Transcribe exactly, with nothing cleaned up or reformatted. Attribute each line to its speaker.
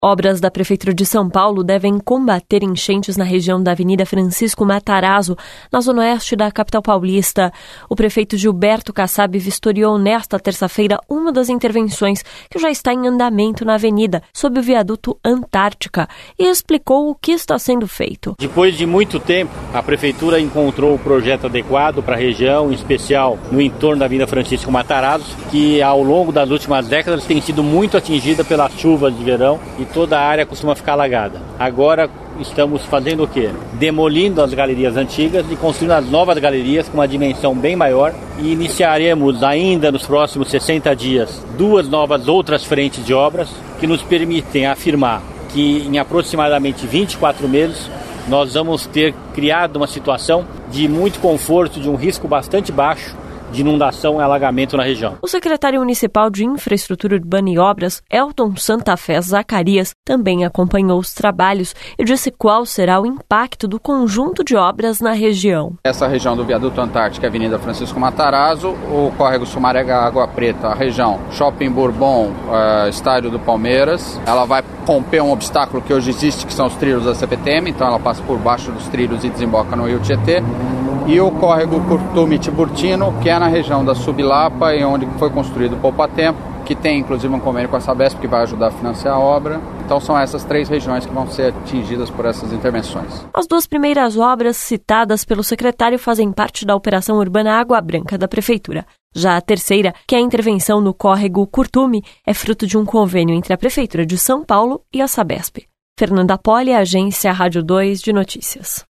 Speaker 1: Obras da Prefeitura de São Paulo devem combater enchentes na região da Avenida Francisco Matarazzo, na zona oeste da capital paulista. O prefeito Gilberto Kassab vistoriou nesta terça-feira uma das intervenções que já está em andamento na avenida, sob o viaduto Antártica, e explicou o que está sendo feito.
Speaker 2: Depois de muito tempo, a Prefeitura encontrou o projeto adequado para a região, em especial no entorno da Avenida Francisco Matarazzo, que ao longo das últimas décadas tem sido muito atingida pelas chuvas de verão e toda a área costuma ficar alagada. Agora estamos fazendo o quê? Demolindo as galerias antigas e construindo as novas galerias com uma dimensão bem maior, e iniciaremos ainda nos próximos sessenta dias duas novas outras frentes de obras que nos permitem afirmar que em aproximadamente vinte e quatro meses nós vamos ter criado uma situação de muito conforto, de um risco bastante baixo de inundação e alagamento na região.
Speaker 1: O secretário municipal de Infraestrutura Urbana e Obras, Elton Santa Fé Zacarias, também acompanhou os trabalhos e disse qual será o impacto do conjunto de obras na região.
Speaker 3: Essa região do Viaduto Antártica, Avenida Francisco Matarazzo, o Córrego Sumaré Água Preta, a região Shopping Bourbon, uh, Estádio do Palmeiras, ela vai romper um obstáculo que hoje existe, que são os trilhos da C P T M, então ela passa por baixo dos trilhos e desemboca no Rio Tietê. E o Córrego Curtume Tiburtino, que é na região da Subilapa, e onde foi construído o Poupatempo, que tem inclusive um convênio com a Sabesp que vai ajudar a financiar a obra. Então são essas três regiões que vão ser atingidas por essas intervenções.
Speaker 1: As duas primeiras obras citadas pelo secretário fazem parte da Operação Urbana Água Branca da Prefeitura. Já a terceira, que é a intervenção no Córrego Curtume, é fruto de um convênio entre a Prefeitura de São Paulo e a Sabesp. Fernanda Poli, Agência Rádio dois de Notícias.